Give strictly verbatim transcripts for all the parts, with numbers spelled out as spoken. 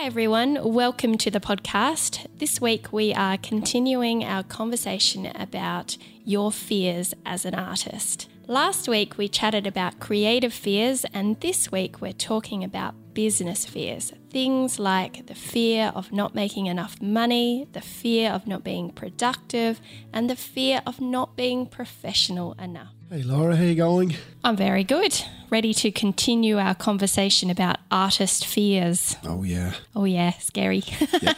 Hi everyone, welcome to the podcast. This week we are continuing our conversation about your fears as an artist. Last week we chatted about creative fears, and this week we're talking about business fears. Things like the fear of not making enough money, the fear of not being productive, and the fear of not being professional enough. Hey Laura, how you going? I'm very good. Ready to continue our conversation about artist fears. Oh yeah. Oh yeah, scary. Yep.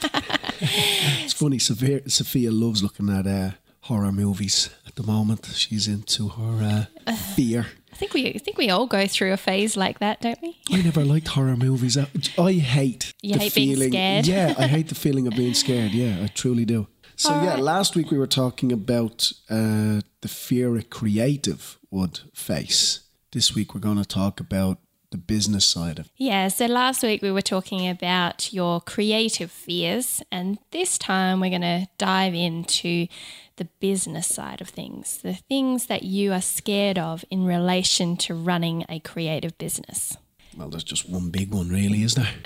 It's funny, Sophia, Sophia loves looking at uh, horror movies at the moment. She's into her uh, fear. I think we I think we all go through a phase like that, don't we? I never liked horror movies. I, I hate You the hate being feeling. scared? Yeah, I hate the feeling of being scared. Yeah, I truly do. So All yeah, right. last week we were talking about uh, the fear a creative would face. This week we're going to talk about the business side of it. Yeah, so last week we were talking about your creative fears, and this time we're going to dive into the business side of things, the things that you are scared of in relation to running a creative business. Well, there's just one big one really, isn't there?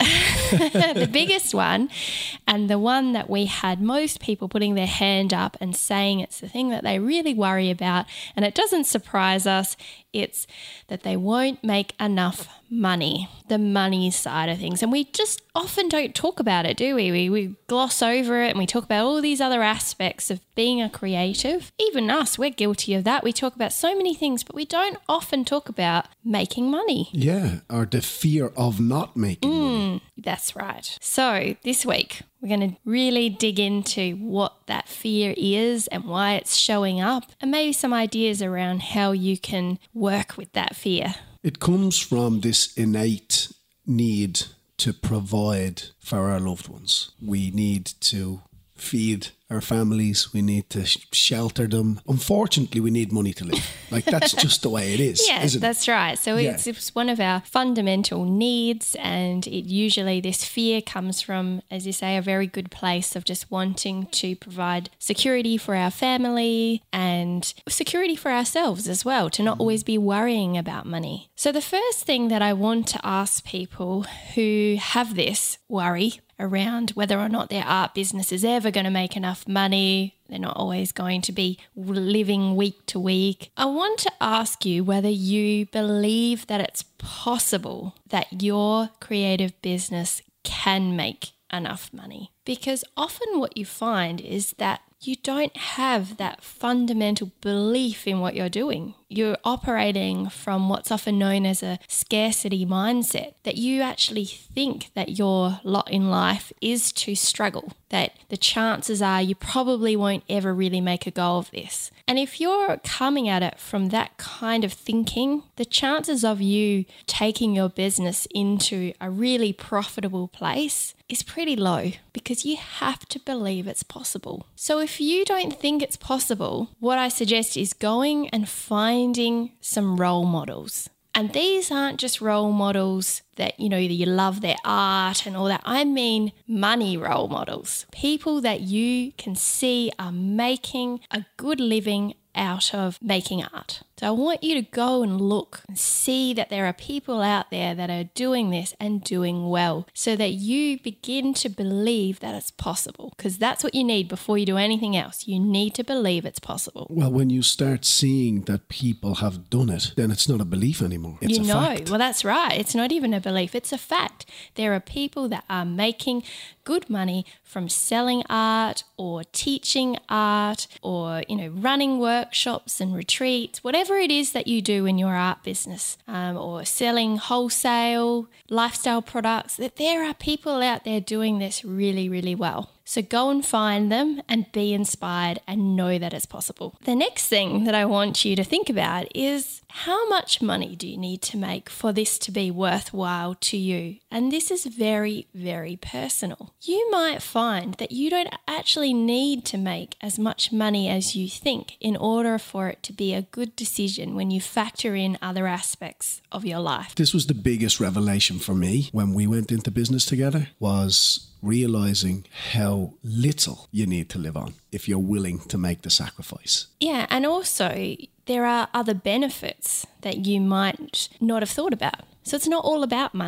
The biggest one, and the one that we had most people putting their hand up and saying it's the thing that they really worry about, and it doesn't surprise us, it's that they won't make enough money, the money side of things. And we just often don't talk about it, do we? We, we gloss over it and we talk about all these other aspects of being a creative. Even us, we're guilty of that. We talk about so many things, but we don't often talk about making money. Yeah, or the fear of not making money. That's right. So this week, we're going to really dig into what that fear is and why it's showing up, and maybe some ideas around how you can work with that fear. It comes from this innate need to provide for our loved ones. We need to feed our families. We need to sh- shelter them. Unfortunately, we need money to live. Like, that's just the way it is, Yeah, isn't it? that's right. So Yeah. it's, it's one of our fundamental needs, and it usually, this fear comes from, as you say, a very good place of just wanting to provide security for our family and security for ourselves as well, to not always be worrying about money. So the first thing that I want to ask people who have this worry around whether or not their art business is ever going to make enough money, they're not always going to be living week to week. I want to ask you whether you believe that it's possible that your creative business can make enough money. Because often what you find is that you don't have that fundamental belief in what you're doing. You're operating from what's often known as a scarcity mindset, that you actually think that your lot in life is to struggle, that the chances are you probably won't ever really make a go of this. And if you're coming at it from that kind of thinking, the chances of you taking your business into a really profitable place is pretty low, because you have to believe it's possible. So if you don't think it's possible, what I suggest is going and finding some role models. And these aren't just role models that, you know, that you love their art and all that. I mean money role models. People that you can see are making a good living out of making art. So I want you to go and look and see that there are people out there that are doing this and doing well, so that you begin to believe that it's possible, because that's what you need before you do anything else. You need to believe it's possible. Well, when you start seeing that people have done it, then it's not a belief anymore. It's you a know, fact. well, that's right. It's not even a belief. It's a fact. There are people that are making good money from selling art or teaching art or, you know, running workshops and retreats, whatever it is that you do in your art business, um, or selling wholesale lifestyle products, that there are people out there doing this really, really well. So go and find them and be inspired and know that it's possible. The next thing that I want you to think about is, how much money do you need to make for this to be worthwhile to you? And this is very, very personal. You might find that you don't actually need to make as much money as you think in order for it to be a good decision when you factor in other aspects of your life. This was the biggest revelation for me when we went into business together, was realizing how little you need to live on if you're willing to make the sacrifice. Yeah, and also there are other benefits that you might not have thought about. So it's not all about money.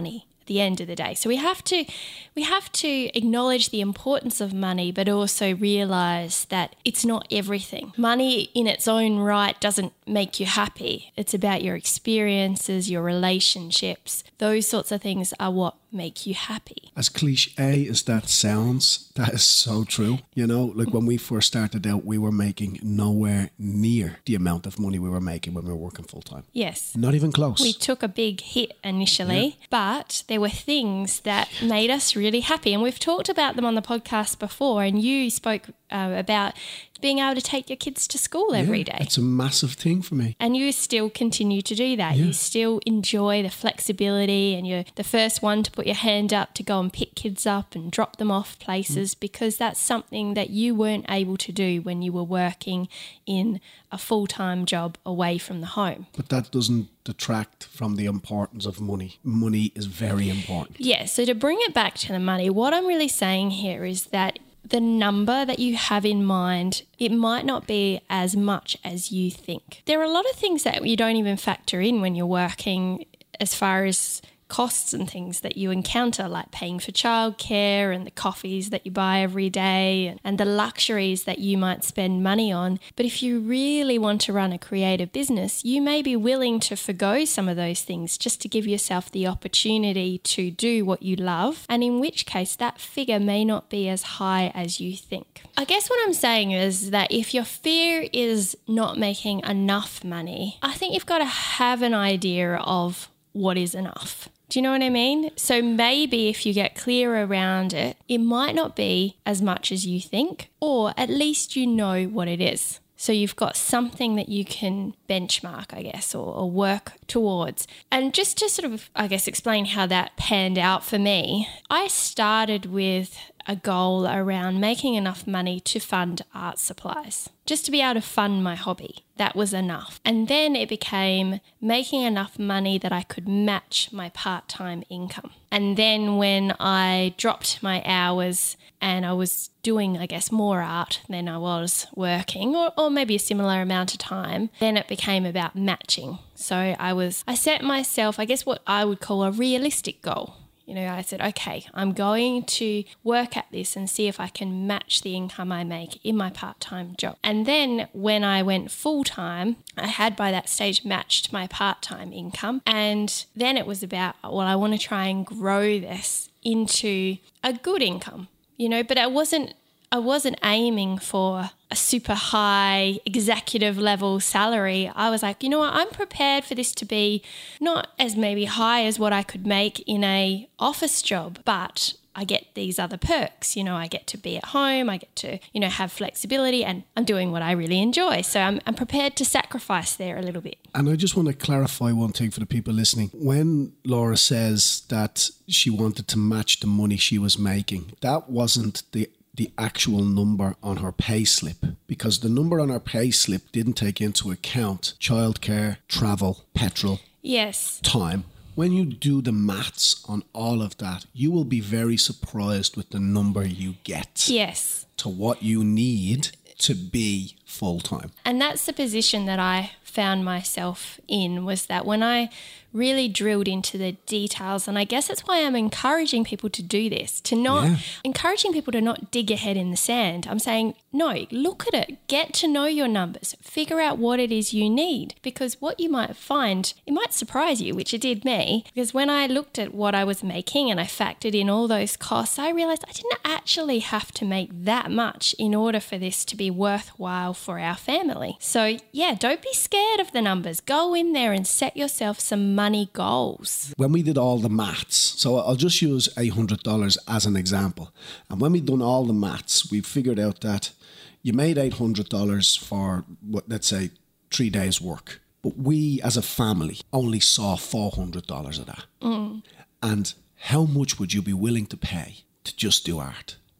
the end of the day. So we have to we have to acknowledge the importance of money, but also realize that it's not everything. Money in its own right doesn't make you happy. It's about your experiences, your relationships. Those sorts of things are what make you happy. As cliche as that sounds, that is so true. You know, like when we first started out, we were making nowhere near the amount of money we were making when we were working full time. Yes. Not even close. We took a big hit initially, yeah. but there were things that made us really happy. And we've talked about them on the podcast before, and you spoke uh, about being able to take your kids to school every yeah, day. It's a massive thing for me. And you still continue to do that. Yeah. You still enjoy the flexibility, and you're the first one to put your hand up to go and pick kids up and drop them off places mm. because that's something that you weren't able to do when you were working in a full-time job away from the home. But that doesn't detract from the importance of money. Money is very important. Yeah, so to bring it back to the money, what I'm really saying here is that the number that you have in mind, it might not be as much as you think. There are a lot of things that you don't even factor in when you're working as far as costs and things that you encounter, like paying for childcare and the coffees that you buy every day and, and the luxuries that you might spend money on. But if you really want to run a creative business, you may be willing to forgo some of those things just to give yourself the opportunity to do what you love, and in which case that figure may not be as high as you think. I guess what I'm saying is that if your fear is not making enough money, I think you've got to have an idea of what is enough. Do you know what I mean? So maybe if you get clear around it, it might not be as much as you think, or at least you know what it is. So you've got something that you can benchmark, I guess, or, or work towards. And just to sort of, I guess, explain how that panned out for me, I started with a goal around making enough money to fund art supplies, just to be able to fund my hobby. That was enough. And then it became making enough money that I could match my part-time income. And then when I dropped my hours and I was doing, I guess, more art than I was working, or, or maybe a similar amount of time, then it became about matching. So I was, I set myself, I guess, what I would call a realistic goal. You know, I said, okay, I'm going to work at this and see if I can match the income I make in my part-time job. And then when I went full-time, I had by that stage matched my part-time income. And then it was about, well, I want to try and grow this into a good income, you know, but I wasn't, I wasn't aiming for a super high executive level salary. I was like, you know what, I'm prepared for this to be not as maybe high as what I could make in a office job, but I get these other perks. You know, I get to be at home, I get to, you know, have flexibility, and I'm doing what I really enjoy. So I'm, I'm prepared to sacrifice there a little bit. And I just want to clarify one thing for the people listening. When Laura says that she wanted to match the money she was making, that wasn't the the actual number on her pay slip, because the number on her pay slip didn't take into account childcare, travel, petrol, yes, time. When you do the maths on all of that, you will be very surprised with the number you get. Yes. To what you need to be full-time. And that's the position that I found myself in, was that when I really drilled into the details, and I guess that's why I'm encouraging people to do this, to not, yeah. encouraging people to not dig your head in the sand. I'm saying, no, look at it, get to know your numbers, figure out what it is you need, because what you might find, it might surprise you, which it did me, because when I looked at what I was making and I factored in all those costs, I realized I didn't actually have to make that much in order for this to be worthwhile for our family. So yeah, don't be scared of the numbers. Go in there and set yourself some money goals. When we did all the maths, so I'll just use eight hundred dollars as an example. And when we done all the maths, we figured out that you made eight hundred dollars for, what, let's say, three days work. But we as a family only saw four hundred dollars of that. Mm. And how much would you be willing to pay to just do art?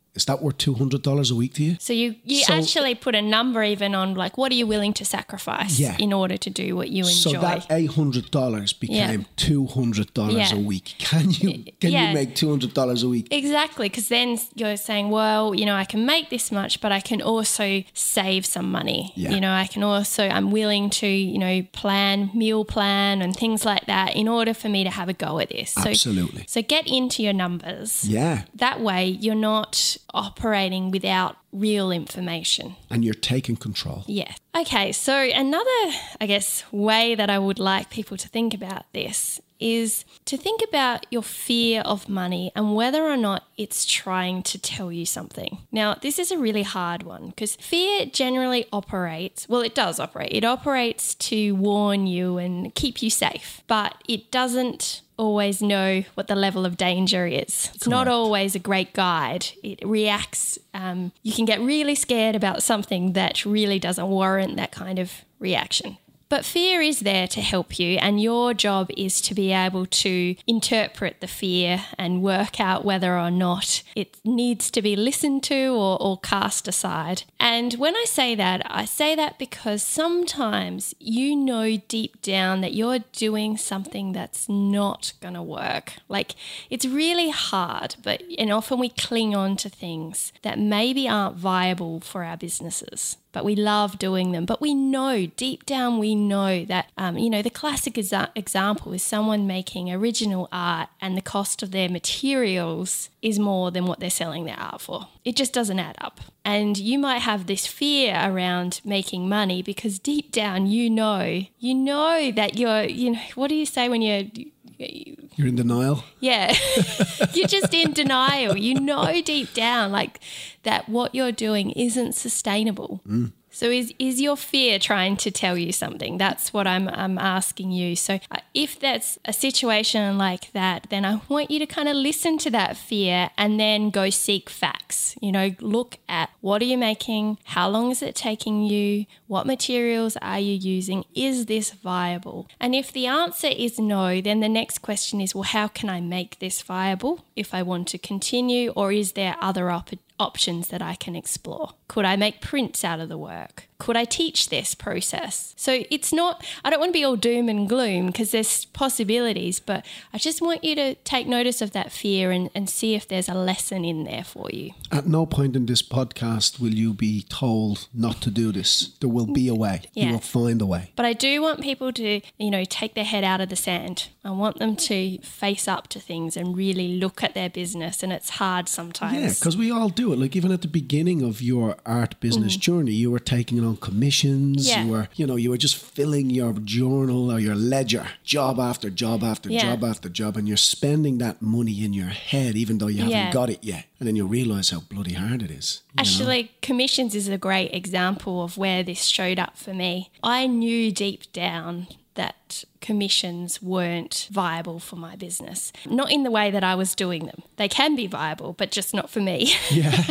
Is that worth two hundred dollars a week to you? So you, you So- actually put a number even on like, what are you willing to sacrifice Yeah. in order to do what you enjoy? So that eight hundred dollars became Yeah. two hundred dollars Yeah. a week. Can you can Yeah. you make two hundred dollars a week? Exactly, because then you're saying, well, you know, I can make this much, but I can also save some money. Yeah. You know, I can also, I'm willing to, you know, plan, meal plan and things like that in order for me to have a go at this. So, Absolutely. So get into your numbers. Yeah. That way you're not operating without real information. And you're taking control. Yeah. Okay, so another, I guess, way that I would like people to think about this is to think about your fear of money and whether or not it's trying to tell you something. Now, this is a really hard one because fear generally operates, well, it does operate. It operates to warn you and keep you safe, but it doesn't always know what the level of danger is. It's not Correct. always a great guide. It reacts, um, you can get really scared about something that really doesn't warrant that kind of reaction. But fear is there to help you, and your job is to be able to interpret the fear and work out whether or not it needs to be listened to or, or cast aside. And when I say that, I say that because sometimes you know deep down that you're doing something that's not going to work. Like, it's really hard, but and often we cling on to things that maybe aren't viable for our businesses. But we love doing them. But we know, deep down, we know that, um, you know, the classic exa- example is someone making original art and the cost of their materials is more than what they're selling their art for. It just doesn't add up. And you might have this fear around making money because deep down, you know, you know that you're, you know, what do you say when you're... You're in denial? Yeah, you're just in denial. You know deep down like that what you're doing isn't sustainable. Mm. So is is your fear trying to tell you something? That's what I'm I'm asking you. So uh, if that's a situation like that, then I want you to kind of listen to that fear and then go seek facts. You know, look at what are you making? How long is it taking you? What materials are you using? Is this viable? And if the answer is no, then the next question is, well, how can I make this viable if I want to continue, or is there other opportunities? options that I can explore? Could I make prints out of the work? Could I teach this process? So it's not, I don't want to be all doom and gloom because there's possibilities, but I just want you to take notice of that fear and, and see if there's a lesson in there for you. At no point in this podcast will you be told not to do this. There will be a way. Yeah. You will find a way. But I do want people to, you know, take their head out of the sand. I want them to face up to things and really look at their business, and it's hard sometimes. Yeah, because we all do it. Like even at the beginning of your art business mm. journey, you were taking on commissions. Yeah. You were, you know, you were just filling your journal or your ledger, job after job after yeah. job after job, and you're spending that money in your head, even though you haven't yeah. got it yet. And then you realise how bloody hard it is. Actually, know? commissions is a great example of where this showed up for me. I knew deep down that commissions weren't viable for my business. Not in the way that I was doing them. They can be viable, but just not for me. Yeah.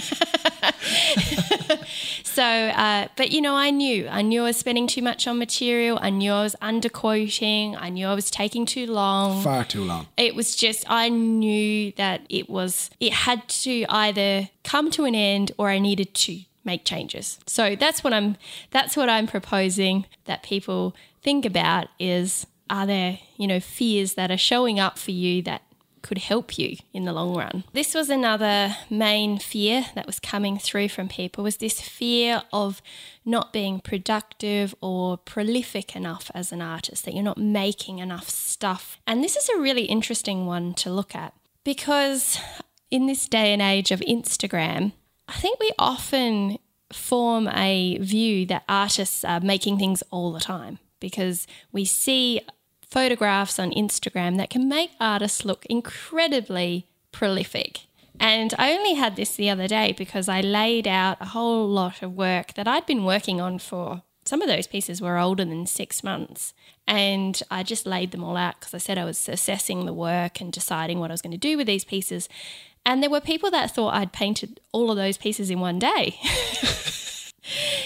So, uh, but you know, I knew. I knew I was spending too much on material. I knew I was underquoting. I knew I was taking too long. Far too long. It was just, I knew that it was, it had to either come to an end or I needed to make changes. So that's what I'm, that's what I'm proposing that people think about is, are there, you know, fears that are showing up for you that could help you in the long run? This was another main fear that was coming through from people, was this fear of not being productive or prolific enough as an artist, that you're not making enough stuff. And this is a really interesting one to look at because in this day and age of Instagram, I think we often form a view that artists are making things all the time because we see photographs on Instagram that can make artists look incredibly prolific. And I only had this the other day because I laid out a whole lot of work that I'd been working on for, some of those pieces were older than six months. And I just laid them all out because I said I was assessing the work and deciding what I was going to do with these pieces. And there were people that thought I'd painted all of those pieces in one day.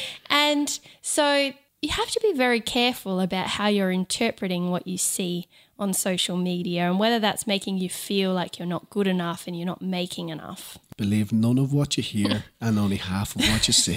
And so you have to be very careful about how you're interpreting what you see on social media, and whether that's making you feel like you're not good enough and you're not making enough. Believe none of what you hear and only half of what you see.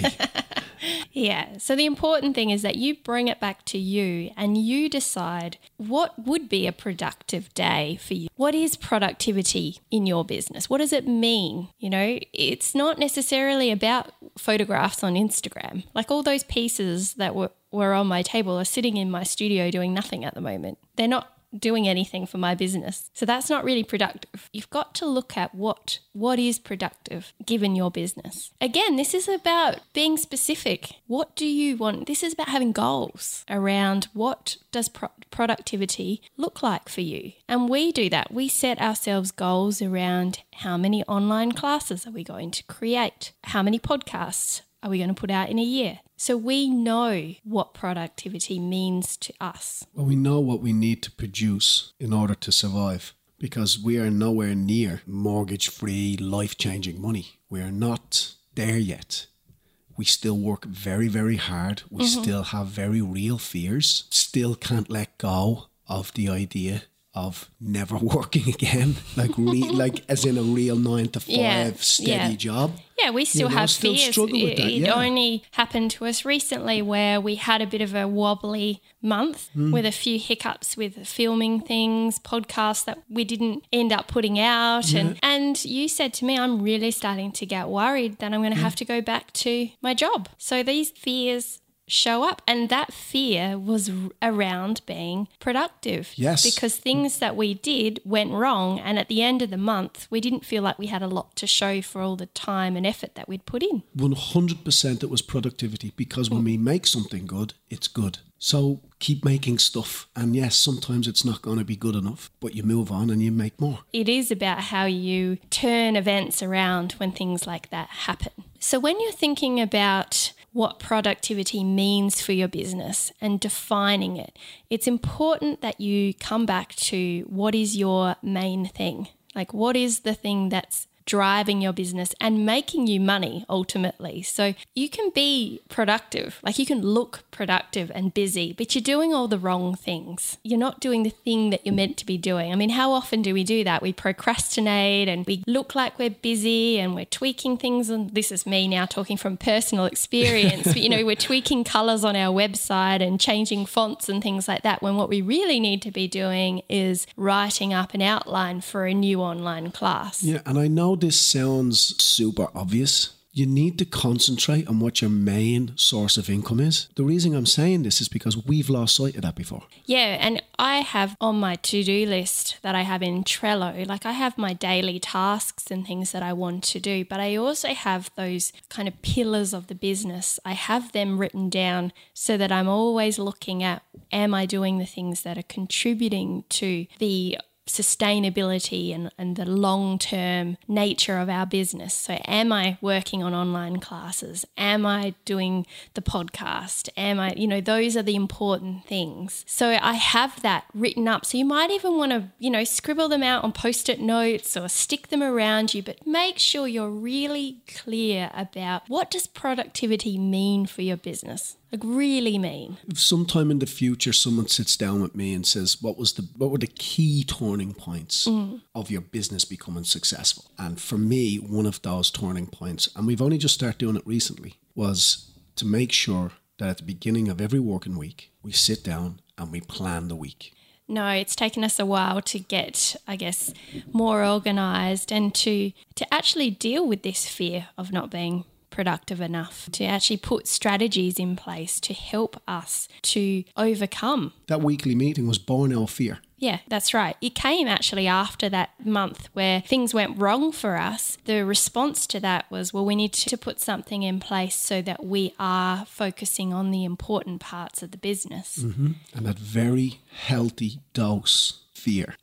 Yeah. So the important thing is that you bring it back to you and you decide what would be a productive day for you. What is productivity in your business? What does it mean? You know, it's not necessarily about photographs on Instagram. Like all those pieces that were, were on my table are sitting in my studio doing nothing at the moment. They're not doing anything for my business. So that's not really productive. You've got to look at what what is productive given your business. Again, this is about being specific. What do you want? This is about having goals around what does pro- productivity look like for you. And we do that. We set ourselves goals around how many online classes are we going to create? How many podcasts are we going to put out in a year? So we know what productivity means to us. Well, we know what we need to produce in order to survive, because we are nowhere near mortgage-free, life-changing money. We are not there yet. We still work very, very hard. We mm-hmm. still have very real fears. Still can't let go of the idea of never working again, like re- like as in a real nine to five yeah, steady yeah. job. Yeah, we still you know, have still fears. struggle with that, it yeah. only happened to us recently where we had a bit of a wobbly month mm. with a few hiccups with filming things, podcasts that we didn't end up putting out. Yeah. And, and you said to me, I'm really starting to get worried that I'm going to yeah. have to go back to my job. So these fears show up, and that fear was around being productive. Yes. Because things that we did went wrong, and at the end of the month we didn't feel like we had a lot to show for all the time and effort that we'd put in. one hundred percent it was productivity, because when we make something good, it's good. So keep making stuff, and yes, sometimes it's not going to be good enough, but you move on and you make more. It is about how you turn events around when things like that happen. So when you're thinking about what productivity means for your business and defining it, it's important that you come back to what is your main thing. Like, what is the thing that's driving your business and making you money ultimately? So you can be productive, like you can look productive and busy, but you're doing all the wrong things. You're not doing the thing that you're meant to be doing. I mean, how often do we do that? We procrastinate and we look like we're busy and we're tweaking things. And this is me now talking from personal experience. But, you know, we're tweaking colors on our website and changing fonts and things like that, when what we really need to be doing is writing up an outline for a new online class. Yeah, and I know this sounds super obvious. You need to concentrate on what your main source of income is. The reason I'm saying this is because we've lost sight of that before. Yeah, and I have on my to-do list that I have in Trello, like I have my daily tasks and things that I want to do, but I also have those kind of pillars of the business. I have them written down so that I'm always looking at, am I doing the things that are contributing to the sustainability and, and the long-term nature of our business. So am I working on online classes? Am I doing the podcast? Am I, you know, those are the important things. So I have that written up. So you might even want to, you know, scribble them out on post-it notes or stick them around you, but make sure you're really clear about what does productivity mean for your business? Like really mean. If sometime in the future someone sits down with me and says, what was the what were the key turning points mm. of your business becoming successful? And for me, one of those turning points, and we've only just started doing it recently, was to make sure that at the beginning of every working week, we sit down and we plan the week. No, it's taken us a while to get, I guess, more organised and to to actually deal with this fear of not being productive enough, to actually put strategies in place to help us to overcome. That weekly meeting was born out of fear. Yeah, that's right. It came actually after that month where things went wrong for us. The response to that was, well, we need to put something in place so that we are focusing on the important parts of the business. Mm-hmm. And that very healthy dose fear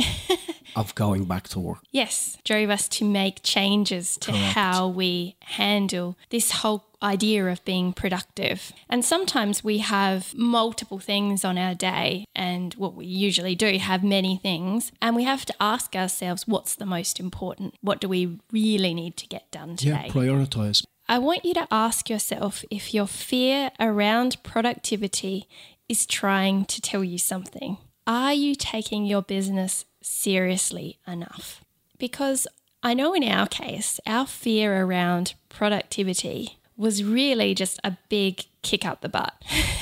of going back to work. Yes, drove us to make changes to Correct. How we handle this whole idea of being productive. And sometimes we have multiple things on our day, and what we usually do have many things, and we have to ask ourselves, what's the most important? What do we really need to get done today? Yeah, prioritise. I want you to ask yourself if your fear around productivity is trying to tell you something. are you taking your business seriously enough? Because I know in our case, our fear around productivity was really just a big kick up the butt.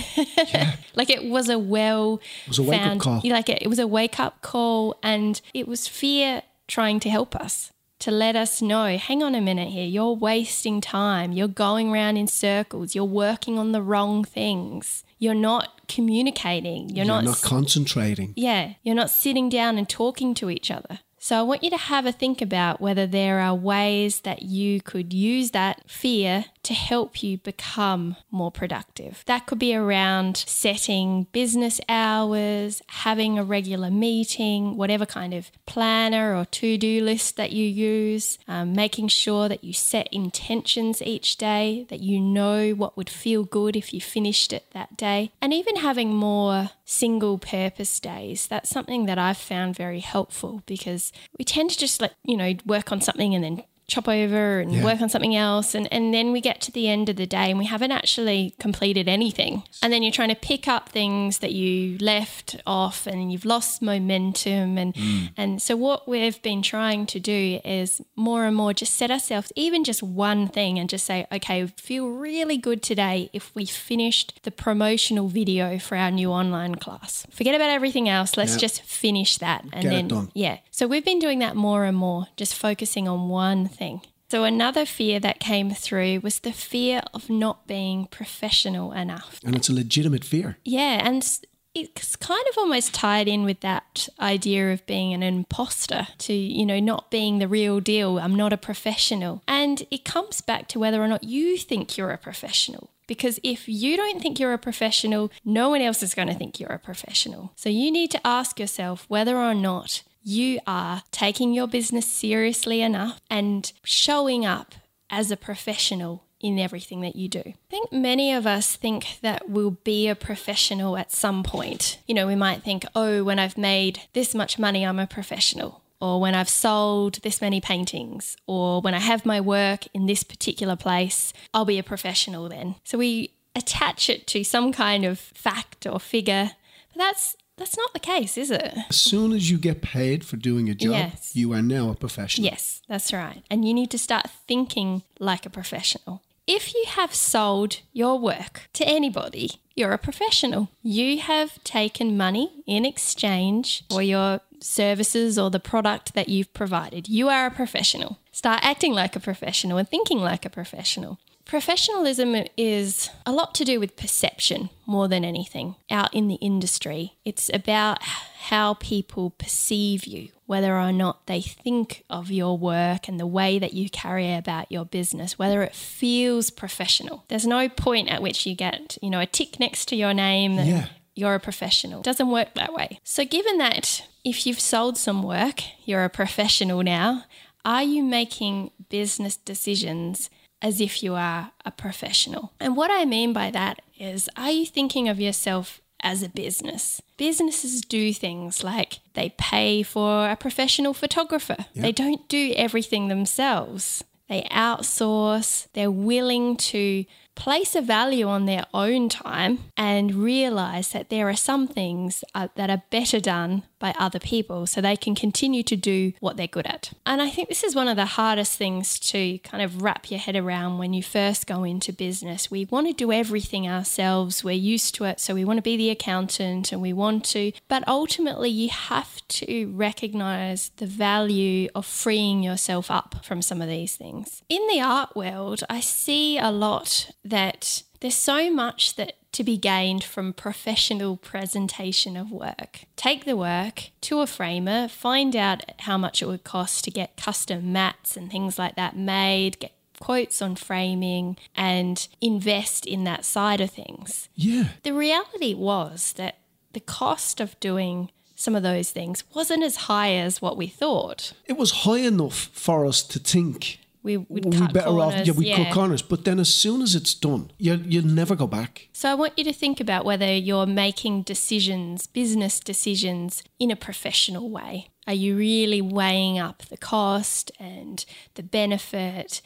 Yeah. Like it was a well It was a wake up call. Like it, it was a wake up call, and it was fear trying to help us, to let us know, hang on a minute here, you're wasting time, you're going around in circles, you're working on the wrong things, you're not communicating, you're, You're not, not concentrating. Yeah, you're not sitting down and talking to each other. So I want you to have a think about whether there are ways that you could use that fear to help you become more productive. That could be around setting business hours, having a regular meeting, whatever kind of planner or to-do list that you use, um, making sure that you set intentions each day, that you know what would feel good if you finished it that day, and even having more single purpose days. That's something that I've found very helpful, because we tend to just like, you know, work on something and then chop over and Yeah. work on something else. And, and then we get to the end of the day and we haven't actually completed anything. And then you're trying to pick up things that you left off and you've lost momentum. And, mm. and so what we've been trying to do is more and more just set ourselves even just one thing and just say, okay, we feel really good today if we finished the promotional video for our new online class. Forget about everything else. Let's Yep. just finish that. And Get it then, done. yeah. So we've been doing that more and more, just focusing on one thing. So another fear that came through was the fear of not being professional enough. And it's a legitimate fear. Yeah, and it's kind of almost tied in with that idea of being an imposter, to, you know, not being the real deal. I'm not a professional. And it comes back to whether or not you think you're a professional. Because if you don't think you're a professional, no one else is going to think you're a professional. So you need to ask yourself whether or not you are taking your business seriously enough and showing up as a professional in everything that you do. I think many of us think that we'll be a professional at some point. You know, we might think, oh, when I've made this much money, I'm a professional. Or when I've sold this many paintings, or when I have my work in this particular place, I'll be a professional then. So we attach it to some kind of fact or figure, but that's That's not the case, is it? As soon as you get paid for doing a job, Yes. you are now a professional. Yes, that's right. And you need to start thinking like a professional. If you have sold your work to anybody, you're a professional. You have taken money in exchange for your services or the product that you've provided. You are a professional. Start acting like a professional and thinking like a professional. Professionalism is a lot to do with perception more than anything out in the industry. It's about how people perceive you, whether or not they think of your work and the way that you carry about your business, whether it feels professional. There's no point at which you get, you know, a tick next to your name that Yeah. you're a professional. It doesn't work that way. So given that if you've sold some work, you're a professional now, are you making business decisions as if you are a professional? And what I mean by that is, are you thinking of yourself as a business? Businesses do things like they pay for a professional photographer. Yep. They don't do everything themselves. They outsource. They're willing to place a value on their own time and realize that there are some things uh, that are better done by other people so they can continue to do what they're good at. And I think this is one of the hardest things to kind of wrap your head around when you first go into business. We want to do everything ourselves. We're used to it. So we want to be the accountant and we want to, but ultimately you have to recognize the value of freeing yourself up from some of these things. In the art world, I see a lot that there's so much that to be gained from professional presentation of work. Take the work to a framer, find out how much it would cost to get custom mats and things like that made, get quotes on framing and invest in that side of things. Yeah. The reality was that the cost of doing some of those things wasn't as high as what we thought. It was high enough for us to think We would we cut better corners. off. Yeah, we yeah. cut corners. But then as soon as it's done, you you'll never go back. So I want you to think about whether you're making decisions, business decisions, in a professional way. Are you really weighing up the cost and the benefit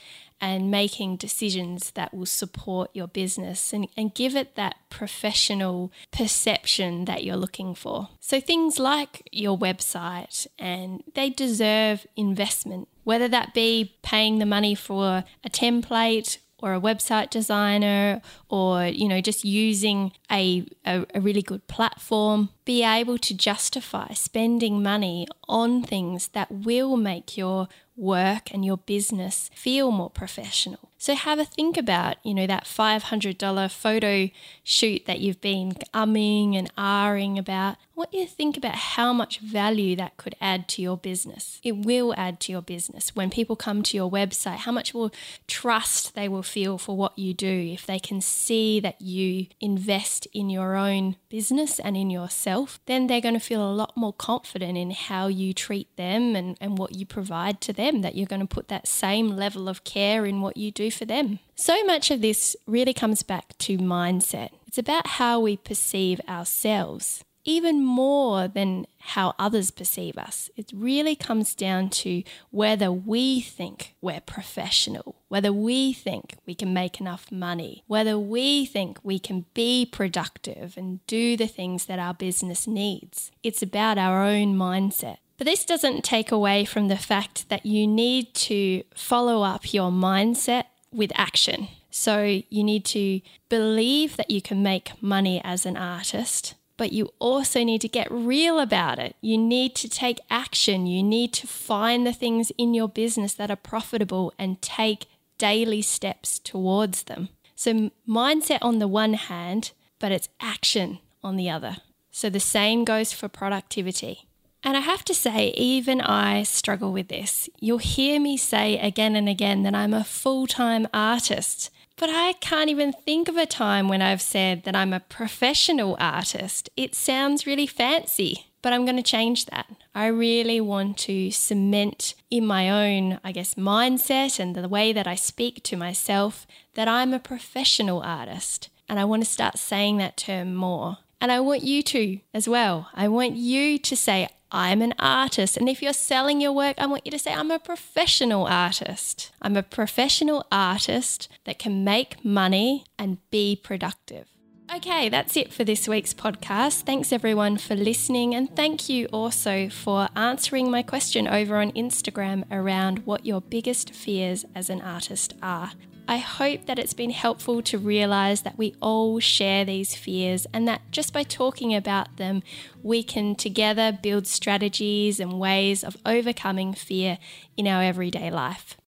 and making decisions that will support your business and, and give it that professional perception that you're looking for. So things like your website, and they deserve investment, whether that be paying the money for a template or a website designer, or, you know, just using a, a, a really good platform. Be able to justify spending money on things that will make your work and your business feel more professional. So have a think about, you know, that five hundred dollars photo shoot that you've been umming and ahhing about. I want you to think about how much value that could add to your business. It will add to your business. When people come to your website, how much will trust they will feel for what you do if they can see that you invest in your own business and in yourself. Then they're going to feel a lot more confident in how you treat them and, and what you provide to them, that you're going to put that same level of care in what you do for them. So much of this really comes back to mindset. It's about how we perceive ourselves, even more than how others perceive us. It really comes down to whether we think we're professional, whether we think we can make enough money, whether we think we can be productive and do the things that our business needs. It's about our own mindset. But this doesn't take away from the fact that you need to follow up your mindset with action. So you need to believe that you can make money as an artist, but you also need to get real about it. You need to take action. You need to find the things in your business that are profitable and take daily steps towards them. So mindset on the one hand, but it's action on the other. So the same goes for productivity. And I have to say, even I struggle with this. You'll hear me say again and again that I'm a full-time artist, but I can't even think of a time when I've said that I'm a professional artist. It sounds really fancy, but I'm going to change that. I really want to cement in my own, I guess, mindset and the way that I speak to myself that I'm a professional artist. And I want to start saying that term more. And I want you to as well. I want you to say, I'm an artist. And if you're selling your work, I want you to say, I'm a professional artist. I'm a professional artist that can make money and be productive. Okay, that's it for this week's podcast. Thanks everyone for listening, and thank you also for answering my question over on Instagram around what your biggest fears as an artist are. I hope that it's been helpful to realise that we all share these fears, and that just by talking about them, we can together build strategies and ways of overcoming fear in our everyday life.